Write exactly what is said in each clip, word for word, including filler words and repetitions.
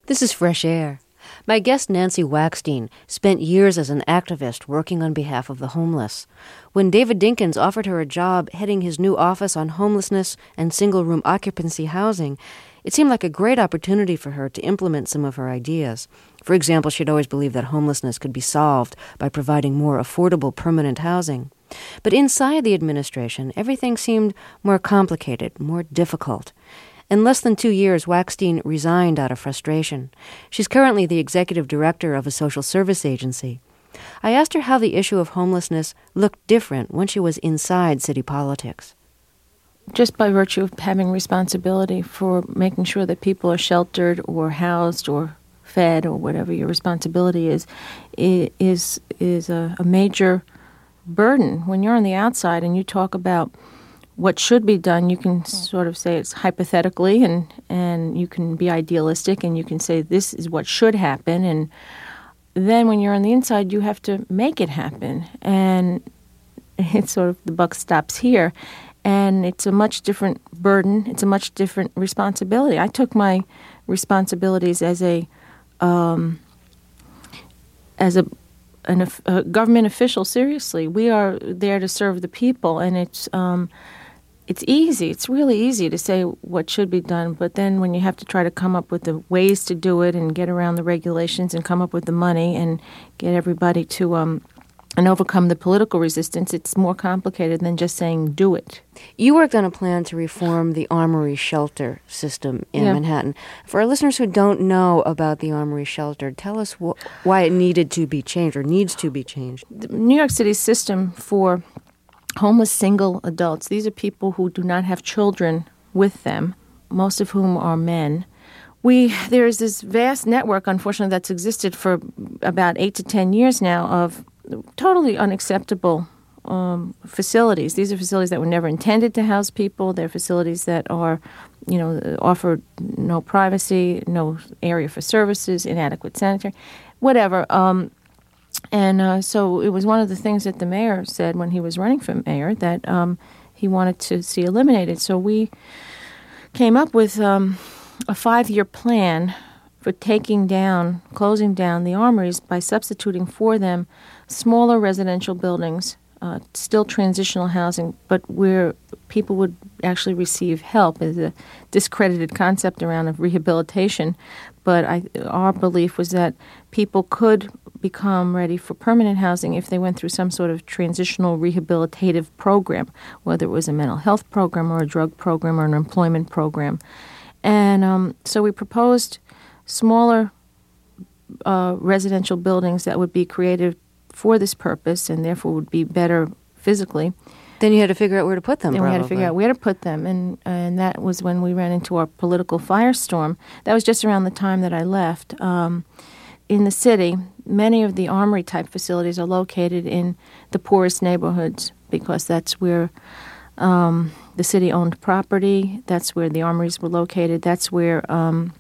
This is Fresh Air. My guest, Nancy Waxstein, spent years as an activist working on behalf of the homeless. When David Dinkins offered her a job heading his new office on homelessness and single-room occupancy housing, it seemed like a great opportunity for her to implement some of her ideas. For example, she'd always believed that homelessness could be solved by providing more affordable permanent housing. But inside the administration, everything seemed more complicated, more difficult. In less than two years, Waxstein resigned out of frustration. She's currently the executive director of a social service agency. I asked her how the issue of homelessness looked different when she was inside city politics. Just by virtue of having responsibility for making sure that people are sheltered or housed or fed or whatever your responsibility is, is, is a, a major burden. When you're on the outside and you talk about what should be done, you can sort of say it's hypothetically, and, and you can be idealistic, and you can say this is what should happen. And then when you're on the inside, you have to make it happen. And it's sort of the buck stops here. And it's a much different burden. It's a much different responsibility. I took my responsibilities as a um, as a, an, a government official seriously. We are there to serve the people, and it's um, It's easy. It's really easy to say what should be done, but then when you have to try to come up with the ways to do it and get around the regulations and come up with the money and get everybody to um, and overcome the political resistance, it's more complicated than just saying do it. You worked on a plan to reform the Armory shelter system in yeah. Manhattan. For our listeners who don't know about the Armory shelter, tell us wh- why it needed to be changed or needs to be changed. The New York City's system for homeless single adults, these are people who do not have children with them, most of whom are men. We there is this vast network, unfortunately, that's existed for about eight to ten years now of totally unacceptable um, facilities. These are facilities that were never intended to house people. They're facilities that are, you know, offer no privacy, no area for services, inadequate sanitary, whatever. Um, And uh, so it was one of the things that the mayor said when he was running for mayor that um, he wanted to see eliminated. So we came up with um, a five-year plan for taking down, closing down the armories by substituting for them smaller residential buildings, uh, still transitional housing, but where people would actually receive help. Is a discredited concept around of rehabilitation, but I, our belief was that people could become ready for permanent housing if they went through some sort of transitional rehabilitative program, whether it was a mental health program or a drug program or an employment program. And um, so we proposed smaller uh, residential buildings that would be created for this purpose and therefore would be better physically. Then you had to figure out where to put them, Then probably. we had to figure out where to put them, and and that was when we ran into our political firestorm. That was just around the time that I left. Um, in the city, many of the Armory-type facilities are located in the poorest neighborhoods because that's where um, the city owned property. That's where the armories were located. That's where, um,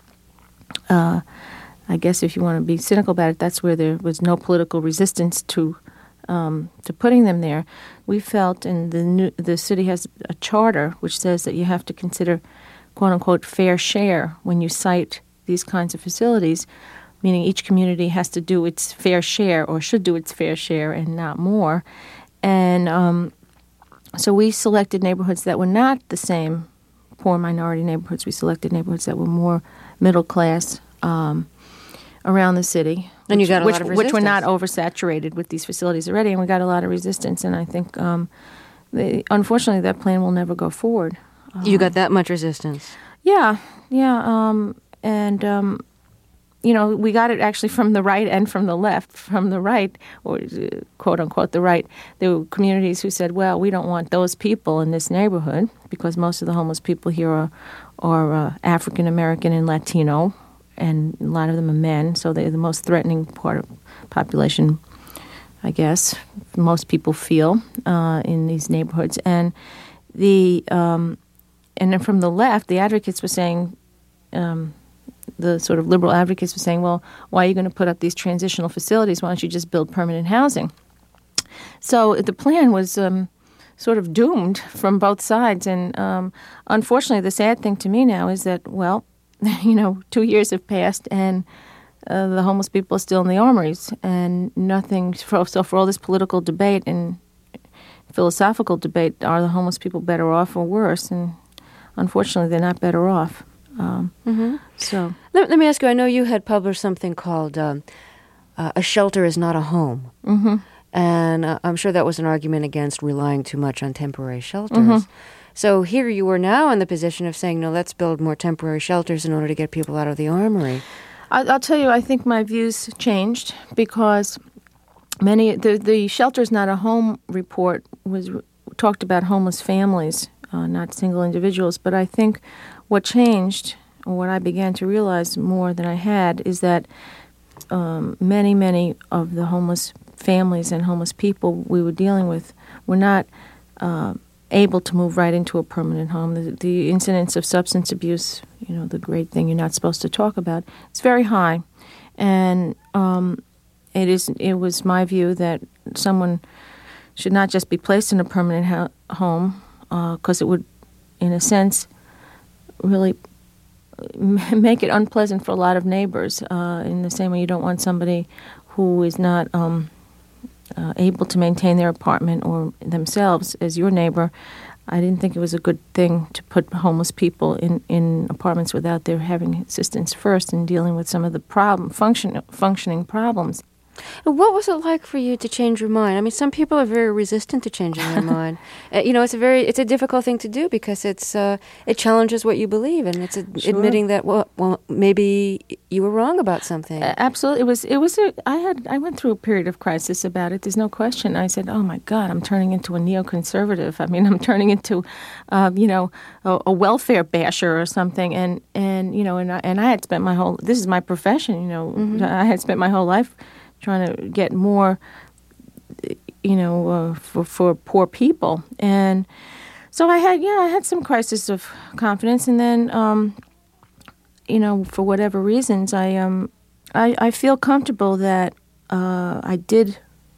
uh, I guess if you want to be cynical about it, that's where there was no political resistance to um, to putting them there. We felt, and the new, the city has a charter which says that you have to consider, quote unquote, fair share when you cite these kinds of facilities, meaning each community has to do its fair share or should do its fair share and not more. And um, so we selected neighborhoods that were not the same poor minority neighborhoods. We selected neighborhoods that were more middle class um, around the city. And you got a which, lot of resistance. Which were not oversaturated with these facilities already, and we got a lot of resistance. And I think, um, they, unfortunately, that plan will never go forward. You got that much resistance? Yeah, yeah. Um, and... Um, You know, we got it actually from the right and from the left. From the right, or uh, quote unquote the right, there were communities who said, well, we don't want those people in this neighborhood because most of the homeless people here are, are uh, African American and Latino, and a lot of them are men, so they're the most threatening part of the population, I guess, most people feel uh, in these neighborhoods. And the um, and then from the left, the advocates were saying, um, the sort of liberal advocates were saying, well, why are you going to put up these transitional facilities? Why don't you just build permanent housing? So the plan was um, sort of doomed from both sides. And um, unfortunately, the sad thing to me now is that, well, you know, two years have passed, and uh, the homeless people are still in the armories, and nothing. For, so for all this political debate and philosophical debate, are the homeless people better off or worse? And unfortunately, they're not better off. Um, mm-hmm. So let, let me ask you. I know you had published something called um, uh, "A Shelter Is Not a Home," mm-hmm. and uh, I'm sure that was an argument against relying too much on temporary shelters. Mm-hmm. So here you are now in the position of saying, no, let's build more temporary shelters in order to get people out of the armory. I'll, I'll tell you, I think my views changed because many the the Shelter's Not a Home report was talked about homeless families, uh, not single individuals. But I think what changed, or what I began to realize more than I had, is that um, many, many of the homeless families and homeless people we were dealing with were not uh, able to move right into a permanent home. The, the incidence of substance abuse, you know, the great thing you're not supposed to talk about, it's very high. And um, it is. It was my view that someone should not just be placed in a permanent ho- home because uh, it would, in a sense, really make it unpleasant for a lot of neighbors. Uh, in the same way, you don't want somebody who is not um, uh, able to maintain their apartment or themselves as your neighbor. I didn't think it was a good thing to put homeless people in, in apartments without their having assistance first in dealing with some of the problem function functioning problems. What was it like for you to change your mind? I mean, some people are very resistant to changing their mind. Uh, you know, it's a very it's a difficult thing to do because it's uh, it challenges what you believe, and it's a, Sure. admitting that well, well, maybe you were wrong about something. Uh, absolutely, it was it was a, I had I went through a period of crisis about it. There's no question. I said, "Oh my God, I'm turning into a neoconservative. I mean, I'm turning into, uh, you know, a, a welfare basher or something." And and you know, and I, and I had spent my whole this is my profession. You know, mm-hmm. I had spent my whole life trying to get more, you know, uh, for for poor people, and so I had, yeah, I had some crisis of confidence, and then, um, you know, for whatever reasons, I um, I, I feel comfortable that uh, I did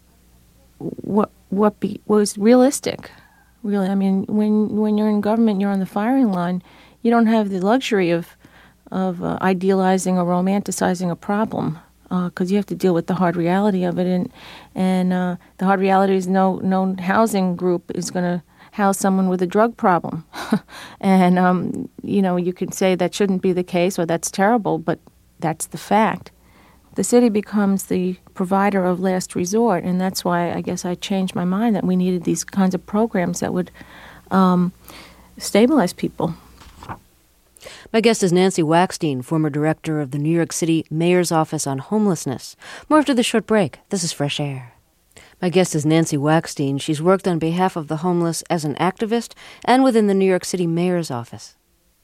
what what be, was realistic, really. I mean, when when you're in government, you're on the firing line. You don't have the luxury of of uh, idealizing or romanticizing a problem. Because uh, you have to deal with the hard reality of it, and and uh, the hard reality is no no housing group is going to house someone with a drug problem, and um, you know, you could say that shouldn't be the case or that's terrible, but that's the fact. The city becomes the provider of last resort, and that's why I guess I changed my mind that we needed these kinds of programs that would um, stabilize people. My guest is Nancy Waxstein, former director of the New York City Mayor's Office on Homelessness. More after the short break. This is Fresh Air. My guest is Nancy Waxstein. She's worked on behalf of the homeless as an activist and within the New York City Mayor's Office.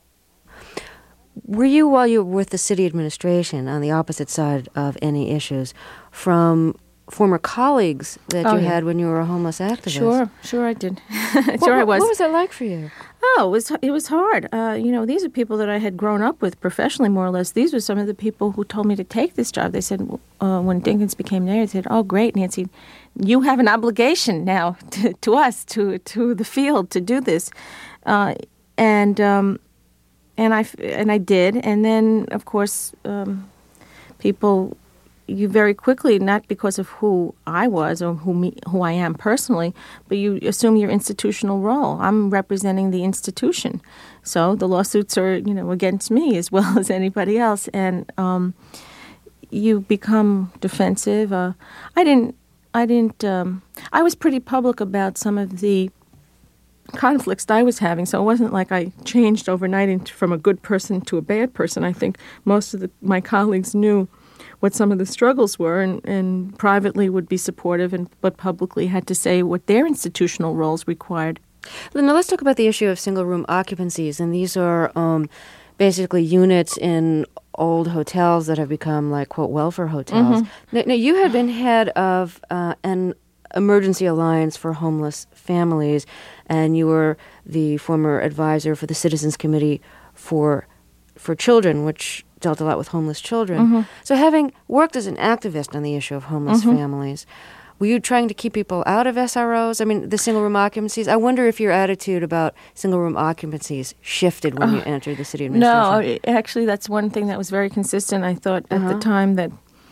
Were you, while you were with the city administration, on the opposite side of any issues, from former colleagues that oh, you yeah. had when you were a homeless activist? Sure, sure I did. what, sure I was. What was that like for you? Oh, it was it was hard. Uh, you know, these are people that I had grown up with professionally, more or less. These were some of the people who told me to take this job. They said, uh, when Dinkins became mayor, they said, "Oh, great, Nancy, you have an obligation now to, to us, to to the field, to do this," uh, and um, and I and I did. And then, of course, um, people. You very quickly, not because of who I was or who me, who I am personally, but you assume your institutional role. I'm representing the institution, so the lawsuits are, you know, against me as well as anybody else, and um, you become defensive. Uh, I didn't. I didn't. Um, I was pretty public about some of the conflicts that I was having, so it wasn't like I changed overnight into, from a good person to a bad person. I think most of the, my colleagues knew what some of the struggles were, and, and privately would be supportive, and but publicly had to say what their institutional roles required. Now let's talk about the issue of single-room occupancies, and these are um, basically units in old hotels that have become like, quote, welfare hotels. Mm-hmm. Now, now, you had been head of uh, an emergency alliance for homeless families, and you were the former advisor for the Citizens Committee for for Children, which dealt a lot with homeless children. Mm-hmm. So having worked as an activist on the issue of homeless mm-hmm. families, were you trying to keep people out of S R Os? I mean, the single room occupancies. I wonder if your attitude about single room occupancies shifted when uh, you entered the city administration. No, actually, that's one thing that was very consistent. I thought at uh-huh. the time that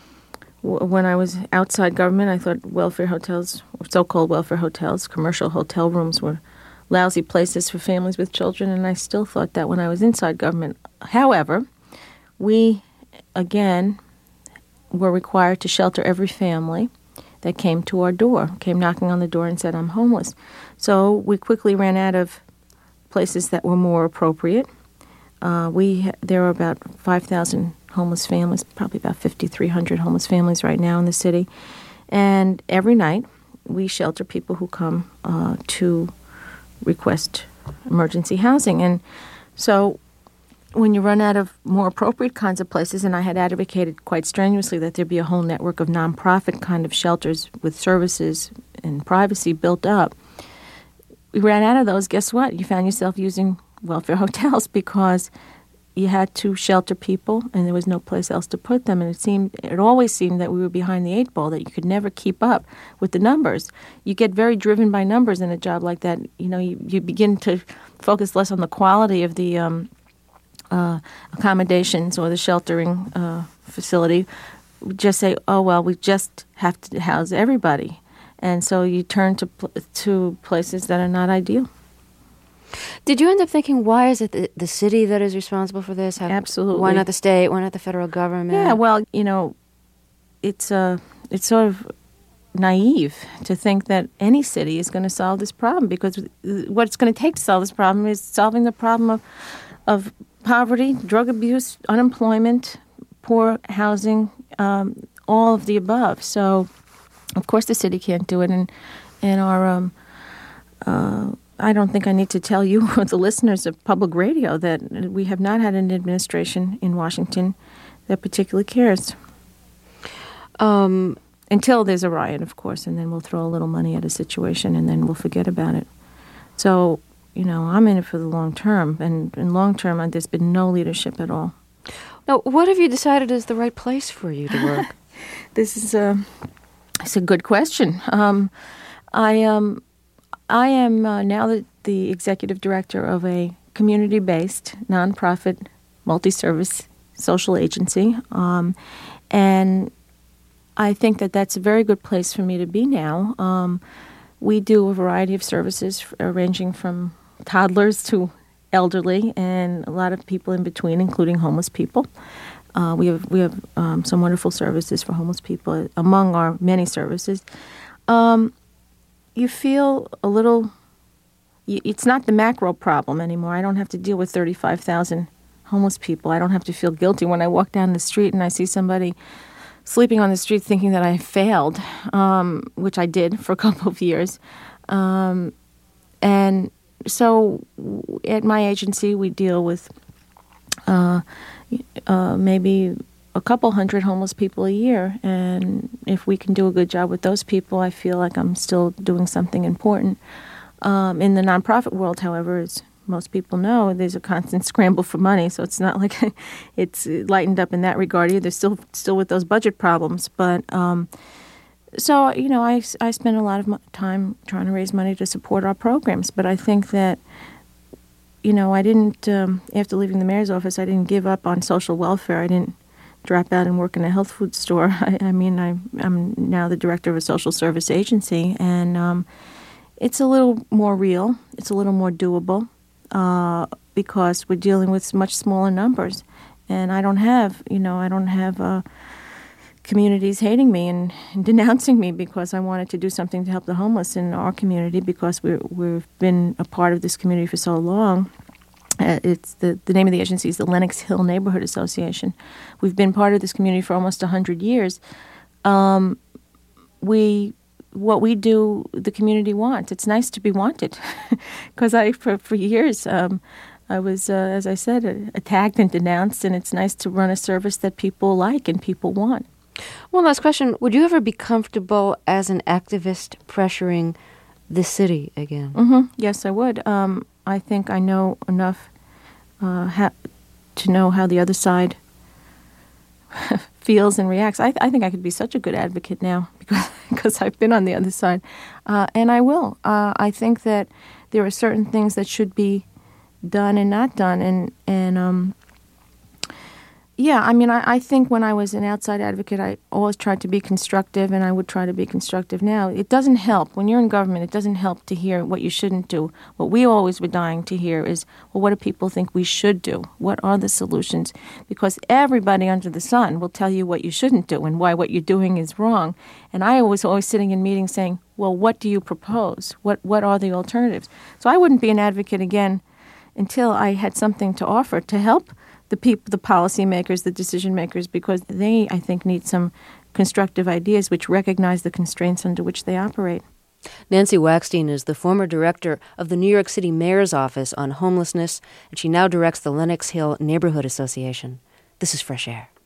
w- when I was outside government, I thought welfare hotels, so-called welfare hotels, commercial hotel rooms were lousy places for families with children, and I still thought that when I was inside government. However, we, again, were required to shelter every family that came to our door, came knocking on the door and said, I'm homeless. So we quickly ran out of places that were more appropriate. Uh, we There are about five thousand homeless families, probably about fifty-three hundred homeless families right now in the city. And every night we shelter people who come uh, to request emergency housing. And so when you run out of more appropriate kinds of places, and I had advocated quite strenuously that there be a whole network of nonprofit kind of shelters with services and privacy built up, we ran out of those. Guess what? You found yourself using welfare hotels because you had to shelter people and there was no place else to put them. And it seemed, it always seemed that we were behind the eight ball, that you could never keep up with the numbers. You get very driven by numbers in a job like that. You know, you, you begin to focus less on the quality of the um, Uh, accommodations or the sheltering uh, facility. We just say, oh, well, we just have to house everybody. And so you turn to pl- to places that are not ideal. Did you end up thinking, why is it the, the city that is responsible for this? How, Absolutely. Why not the state? Why not the federal government? Yeah, well, you know, it's uh, it's sort of naive to think that any city is going to solve this problem, because what it's going to take to solve this problem is solving the problem of of poverty, drug abuse, unemployment, poor housing, um, all of the above. So, of course, the city can't do it. And, and our, um, uh, I don't think I need to tell you, the listeners of public radio, that we have not had an administration in Washington that particularly cares. Um, until there's a riot, of course, and then we'll throw a little money at a situation and then we'll forget about it. So, you know, I'm in it for the long term, and in long term, uh, there's been no leadership at all. Now, what have you decided is the right place for you to work? This is a, it's a good question. Um, I um, I am uh, now the, the executive director of a community-based, nonprofit, multi-service social agency, um, and I think that that's a very good place for me to be now. Um, we do a variety of services, uh, ranging from toddlers to elderly, and a lot of people in between, including homeless people. Uh, we have we have um, some wonderful services for homeless people among our many services. Um, you feel a little. It's not the macro problem anymore. I don't have to deal with thirty-five thousand homeless people. I don't have to feel guilty when I walk down the street and I see somebody sleeping on the street thinking that I failed, um, which I did for a couple of years, um, and. So at my agency, we deal with uh, uh, maybe a couple hundred homeless people a year. And if we can do a good job with those people, I feel like I'm still doing something important. Um, in the nonprofit world, however, as most people know, there's a constant scramble for money. So it's not like it's lightened up in that regard either. They're still, still with those budget problems. But um So, you know, I, I spend a lot of time trying to raise money to support our programs. But I think that, you know, I didn't, um, after leaving the mayor's office, I didn't give up on social welfare. I didn't drop out and work in a health food store. I, I mean, I, I'm now the director of a social service agency. And um, it's a little more real. It's a little more doable uh, because we're dealing with much smaller numbers. And I don't have, you know, I don't have a... Uh, communities hating me and, and denouncing me because I wanted to do something to help the homeless in our community, because we're, we've been a part of this community for so long. Uh, it's the, the name of the agency is the Lenox Hill Neighborhood Association. We've been part of this community for almost one hundred years. Um, we what we do, the community wants. It's nice to be wanted, because I for, for years um, I was, uh, as I said, uh, attacked and denounced, and it's nice to run a service that people like and people want. One last question. Would you ever be comfortable as an activist pressuring the city again? Mm-hmm. Yes, I would. Um, I think I know enough uh, ha- to know how the other side feels and reacts. I, th- I think I could be such a good advocate now because because I've been on the other side, uh, and I will. Uh, I think that there are certain things that should be done and not done, and and um, yeah, I mean, I, I think when I was an outside advocate, I always tried to be constructive, and I would try to be constructive now. It doesn't help. When you're in government, it doesn't help to hear what you shouldn't do. What we always were dying to hear is, well, what do people think we should do? What are the solutions? Because everybody under the sun will tell you what you shouldn't do and why what you're doing is wrong. And I was always sitting in meetings saying, well, what do you propose? What, what are the alternatives? So I wouldn't be an advocate again until I had something to offer to help the people, the policymakers, the decision makers, because they, I think, need some constructive ideas which recognize the constraints under which they operate. Nancy Waxstein is the former director of the New York City Mayor's Office on Homelessness, and she now directs the Lenox Hill Neighborhood Association. This is Fresh Air.